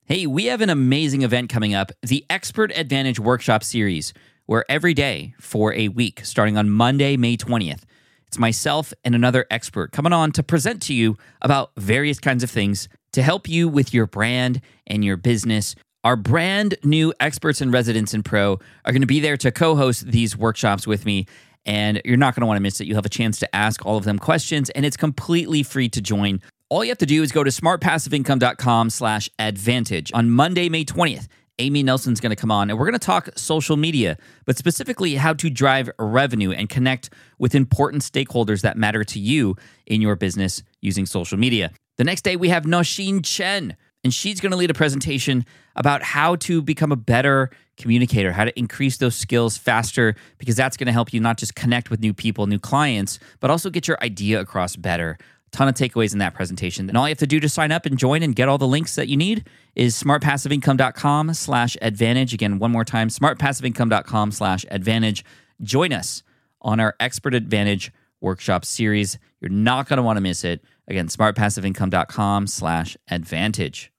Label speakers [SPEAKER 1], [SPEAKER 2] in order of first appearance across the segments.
[SPEAKER 1] Hey, we have an amazing event coming up, the Expert Advantage Workshop Series, where every day for a week, starting on Monday, May 20th, it's myself and another expert coming on to present to you about various kinds of things to help you with your brand and your business. Our brand new experts and residents in Pro are going to be there to co-host these workshops with me, and you're not going to want to miss it. You'll have a chance to ask all of them questions, and it's completely free to join. All you have to do is go to smartpassiveincome.com/advantage. On Monday, May 20th, Amy Nelson's going to come on, and we're going to talk social media, but specifically how to drive revenue and connect with important stakeholders that matter to you in your business using social media. The next day, we have Nosheen Chen, and she's going to lead a presentation about how to become a better communicator, how to increase those skills faster, because that's going to help you not just connect with new people, new clients, but also get your idea across better. Ton of takeaways in that presentation. And all you have to do to sign up and join and get all the links that you need is smartpassiveincome.com/advantage. Again, one more time, smartpassiveincome.com/advantage. Join us on our Expert Advantage Workshop Series. You're not going to want to miss it. Again, smartpassiveincome.com/advantage.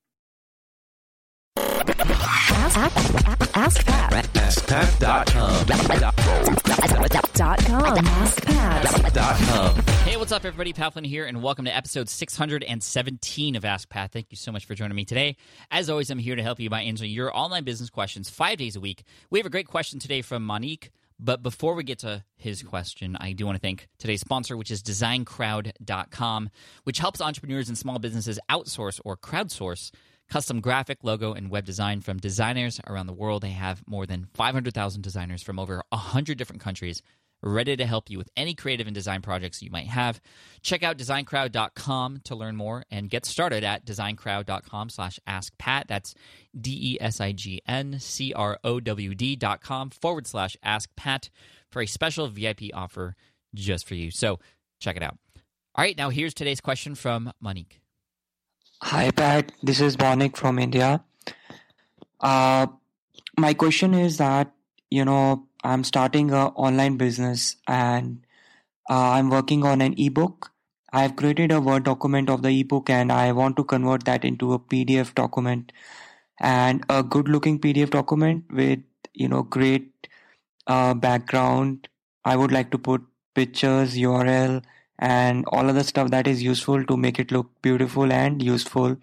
[SPEAKER 2] AskPat.com.
[SPEAKER 1] Hey, what's up, everybody? Pat Flynn here, and welcome to episode 617 of Ask Pat. Thank you so much for joining me today. As always, I'm here to help you by answering your online business questions 5 days a week. We have a great question today from Monique, but before we get to his question, I do want to thank today's sponsor, which is designcrowd.com, which helps entrepreneurs and small businesses outsource or crowdsource custom graphic, logo, and web design from designers around the world. They have more than 500,000 designers from over 100 different countries ready to help you with any creative and design projects you might have. Check out designcrowd.com to learn more and get started at designcrowd.com/askpat. That's DESIGNCROWD.com/askpat for a special VIP offer just for you. So check it out. All right, now here's today's question from Monique.
[SPEAKER 3] Hi Pat, this is Bonik from India. My question is that, I'm starting an online business and I'm working on an ebook. I've created a Word document of the ebook and I want to convert that into a PDF document, and a good looking PDF document with, great background. I would like to put pictures, URL, and all of the stuff that is useful to make it look beautiful and useful.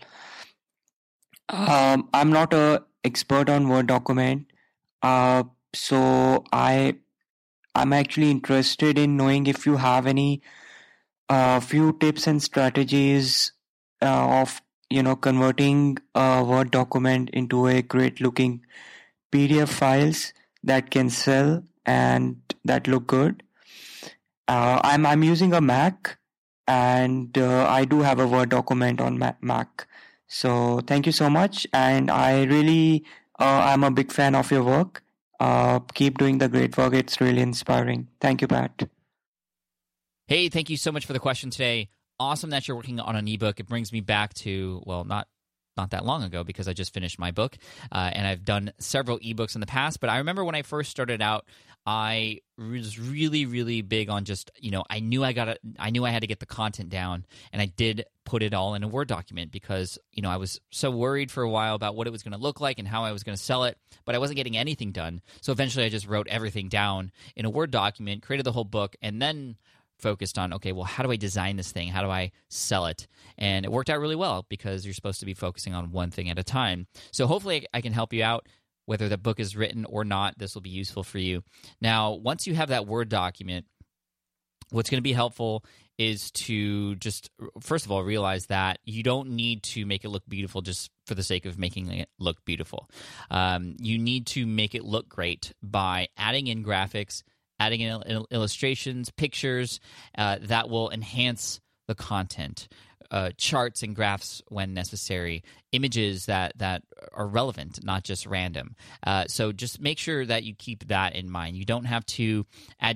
[SPEAKER 3] I'm not an expert on Word document, so I'm actually interested in knowing if you have any few tips and strategies of converting a Word document into a great looking PDF files that can sell and that look good. I'm using a Mac, and I do have a Word document on Mac. So thank you so much, and I really I'm a big fan of your work. Keep doing the great work. It's really inspiring. Thank you, Pat.
[SPEAKER 1] Hey, thank you so much for the question today. Awesome that you're working on an ebook. It brings me back to, well, not that long ago, because I just finished my book, and I've done several ebooks in the past. But I remember when I first started out, I was really, really big on just, I knew I had to get the content down, and I did put it all in a Word document because, I was so worried for a while about what it was going to look like and how I was going to sell it, but I wasn't getting anything done. So eventually I just wrote everything down in a Word document, created the whole book, and then focused on, okay, well, how do I design this thing? How do I sell it? And it worked out really well because you're supposed to be focusing on one thing at a time. So hopefully I can help you out. Whether the book is written or not, this will be useful for you. Now, once you have that Word document, what's going to be helpful is to just, first of all, realize that you don't need to make it look beautiful just for the sake of making it look beautiful. You need to make it look great by adding in graphics, adding in illustrations, pictures that will enhance the content, charts and graphs when necessary, images that are relevant, not just random. So just make sure that you keep that in mind. You don't have to I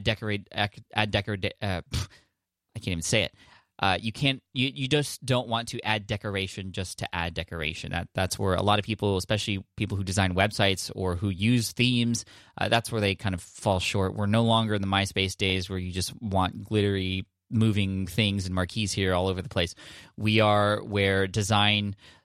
[SPEAKER 1] can't even say it. You just don't want to add decoration just to add decoration. That's where a lot of people, especially people who design websites or who use themes, that's where they kind of fall short. We're no longer in the MySpace days where you just want glittery moving things and marquees here all over the place. We are where design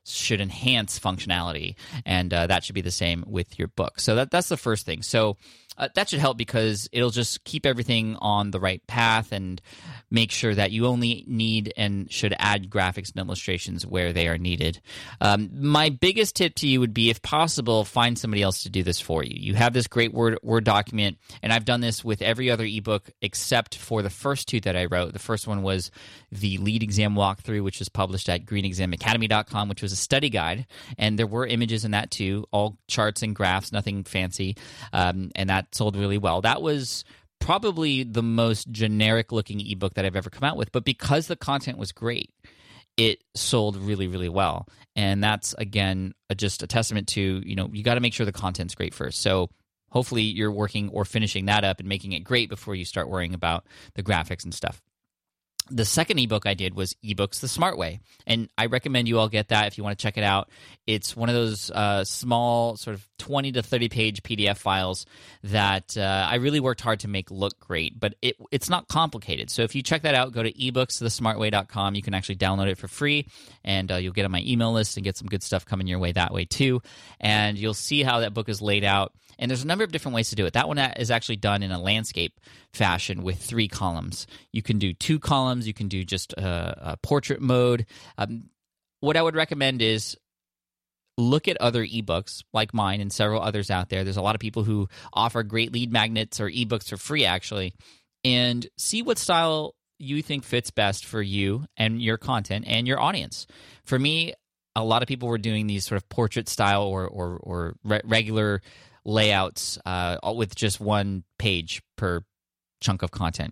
[SPEAKER 1] should enhance functionality, and that should be the same with your book. So that's the first thing. So that should help because it'll just keep everything on the right path and make sure that you only need and should add graphics and illustrations where they are needed. My biggest tip to you would be, if possible, find somebody else to do this for you. You have this great Word document, and I've done this with every other ebook except for the first two that I wrote. The first one was the Lead Exam Walkthrough, which was published at greenexamacademy.com, which was a study guide, and there were images in that too, all charts and graphs, nothing fancy, and that sold really well. That was probably the most generic looking ebook that I've ever come out with, but because the content was great, it sold really, really well. And that's, again, just a testament to, you got to make sure the content's great first. So hopefully you're working or finishing that up and making it great before you start worrying about the graphics and stuff. The second ebook I did was eBooks the Smart Way, and I recommend you all get that if you want to check it out. It's one of those small sort of 20 to 30 page PDF files that I really worked hard to make look great, but it's not complicated. So if you check that out, go to ebooksthesmartway.com. You can actually download it for free, and you'll get on my email list and get some good stuff coming your way that way too. And you'll see how that book is laid out. And there's a number of different ways to do it. That one is actually done in a landscape fashion with 3 columns. You can do 2 columns. You can do just a portrait mode. What I would recommend is look at other ebooks like mine and several others out there. There's a lot of people who offer great lead magnets or ebooks for free, actually, and see what style you think fits best for you and your content and your audience. For me, a lot of people were doing these sort of portrait style or regular layouts with just one page per chunk of content,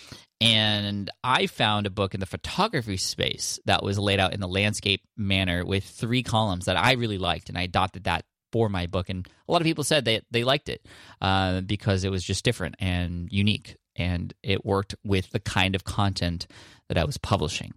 [SPEAKER 1] And I found a book in the photography space that was laid out in the landscape manner with 3 columns that I really liked, and I adopted that for my book. And a lot of people said they liked it because it was just different and unique, and it worked with the kind of content that I was publishing.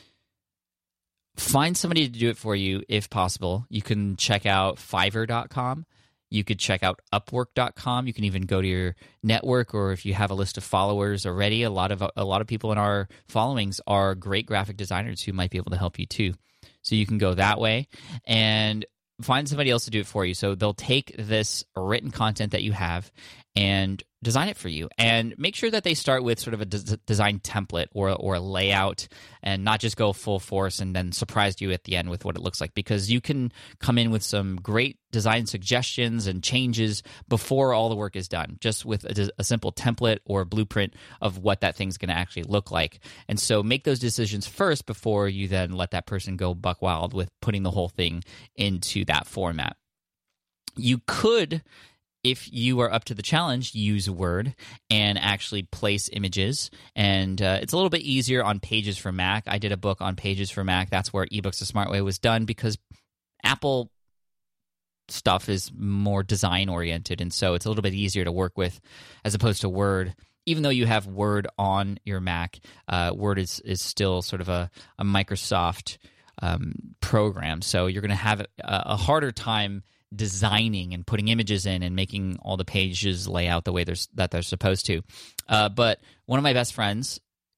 [SPEAKER 1] Find somebody to do it for you if possible. You can check out Fiverr.com. You could check out Upwork.com. You can even go to your network, or if you have a list of followers already, a lot of people in our followings are great graphic designers who might be able to help you too. So you can go that way and find somebody else to do it for you. So they'll take this written content that you have and design it for you, and make sure that they start with sort of a design template or a layout, and not just go full force and then surprise you at the end with what it looks like, because you can come in with some great design suggestions and changes before all the work is done, just with a simple template or blueprint of what that thing's going to actually look like. And so make those decisions first before you then let that person go buck wild with putting the whole thing into that format. You could, if you are up to the challenge, use Word and actually place images. And it's a little bit easier on Pages for Mac. I did a book on Pages for Mac. That's where eBooks the Smart Way was done, because Apple stuff is more design-oriented, and so it's a little bit easier to work with as opposed to Word. Even though you have Word on your Mac, Word is still sort of a Microsoft program. So you're going to have a harder time designing and putting images in and making all the pages lay out the way they're supposed to. But one of my best friends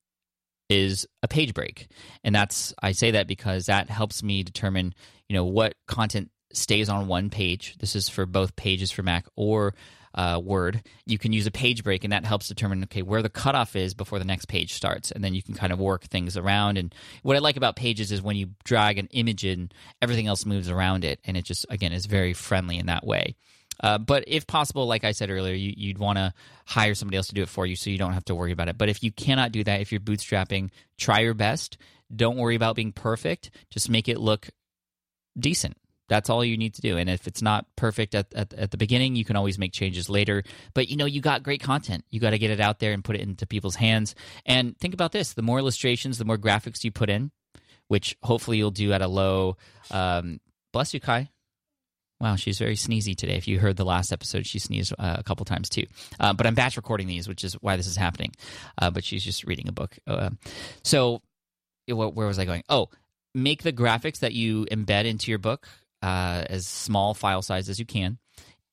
[SPEAKER 1] is a page break, and I say that because that helps me determine, what content stays on one page. This is for both Pages for Mac or Word. You can use a page break, and that helps determine, where the cutoff is before the next page starts, and then you can kind of work things around. And what I like about Pages is when you drag an image in, everything else moves around it, and it just, again, is very friendly in that way. But if possible, like I said earlier, you'd want to hire somebody else to do it for you so you don't have to worry about it. But if you cannot do that, if you're bootstrapping, try your best. Don't worry about being perfect. Just make it look decent. That's all you need to do. And if it's not perfect at the beginning, you can always make changes later. But, you got great content. You got to get it out there and put it into people's hands. And think about this. The more illustrations, the more graphics you put in, which hopefully you'll do at a low bless you, Kai. Wow, she's very sneezy today. If you heard the last episode, she sneezed a couple times too. But I'm batch recording these, which is why this is happening. But she's just reading a book. So where was I going? Oh, make the graphics that you embed into your book as small file size as you can,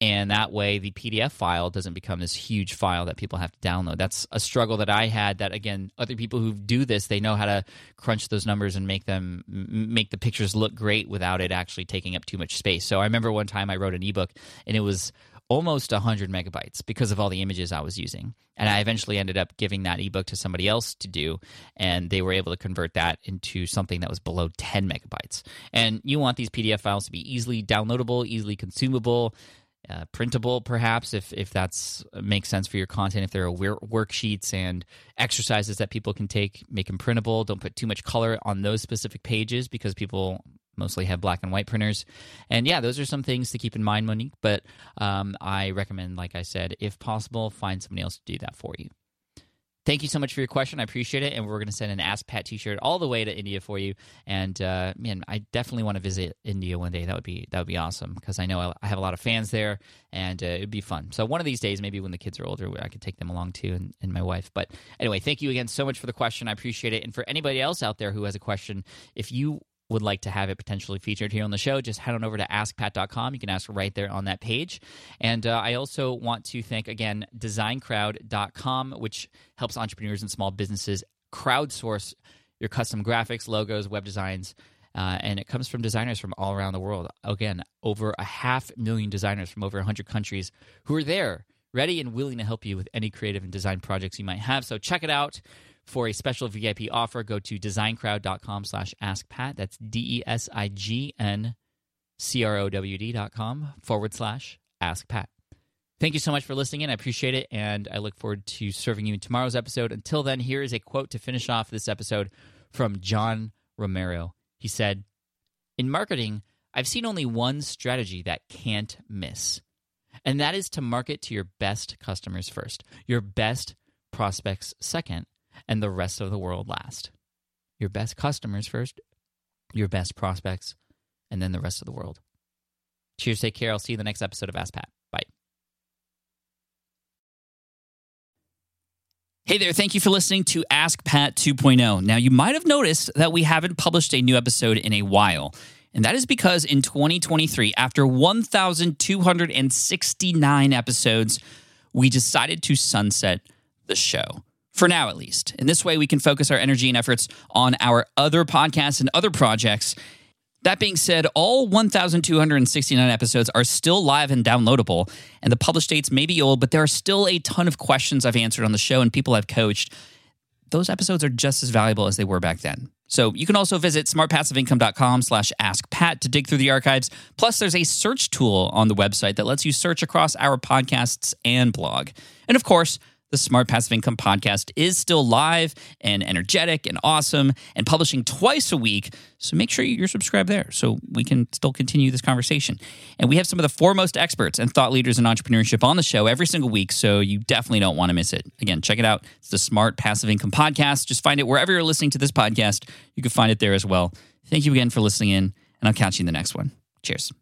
[SPEAKER 1] And that way the PDF file doesn't become this huge file that people have to download. That's a struggle that I had that, again, other people who do this, they know how to crunch those numbers and make the pictures look great without it actually taking up too much space. So I remember one time I wrote an ebook and it was almost 100 megabytes because of all the images I was using. And I eventually ended up giving that ebook to somebody else to do, and they were able to convert that into something that was below 10 megabytes. And you want these PDF files to be easily downloadable, easily consumable, printable, perhaps, if that's makes sense for your content. If there are worksheets and exercises that people can take, make them printable. Don't put too much color on those specific pages because people mostly have black and white printers. And yeah, those are some things to keep in mind, Monique. But I recommend, like I said, if possible, find somebody else to do that for you. Thank you so much for your question. I appreciate it. And we're going to send an Ask Pat t-shirt all the way to India for you. And man, I definitely want to visit India one day. That would be awesome because I know I have a lot of fans there, and it'd be fun. So one of these days, maybe when the kids are older, I could take them along too, and my wife. But anyway, thank you again so much for the question. I appreciate it. And for anybody else out there who has a question, if you would like to have it potentially featured here on the show, just head on over to askpat.com. You can ask right there on that page. And I also want to thank, again, designcrowd.com, which helps entrepreneurs and small businesses crowdsource your custom graphics, logos, web designs, and it comes from designers from all around the world. Again, over 500,000 designers from over 100 countries who are there, ready and willing to help you with any creative and design projects you might have. So check it out. For a special VIP offer, go to designcrowd.com/askpat. That's DESIGNCROWD.com/askpat. Thank you so much for listening in. I appreciate it, and I look forward to serving you in tomorrow's episode. Until then, here is a quote to finish off this episode from John Romero. He said, "In marketing, I've seen only one strategy that can't miss, and that is to market to your best customers first, your best prospects second, and the rest of the world last." Your best customers first, your best prospects, and then the rest of the world. Cheers, take care. I'll see you in the next episode of Ask Pat. Bye. Hey there, thank you for listening to Ask Pat 2.0. Now, you might have noticed that we haven't published a new episode in a while, and that is because in 2023, after 1,269 episodes, we decided to sunset the show. For now, at least. In this way, we can focus our energy and efforts on our other podcasts and other projects. That being said, all 1,269 episodes are still live and downloadable, and the published dates may be old, but there are still a ton of questions I've answered on the show and people I've coached. Those episodes are just as valuable as they were back then. So you can also visit smartpassiveincome.com/askpat to dig through the archives. Plus, there's a search tool on the website that lets you search across our podcasts and blog. And of course, the Smart Passive Income podcast is still live and energetic and awesome and publishing twice a week. So make sure you're subscribed there so we can still continue this conversation. And we have some of the foremost experts and thought leaders in entrepreneurship on the show every single week, so you definitely don't want to miss it. Again, check it out. It's the Smart Passive Income podcast. Just find it wherever you're listening to this podcast. You can find it there as well. Thank you again for listening in, and I'll catch you in the next one. Cheers.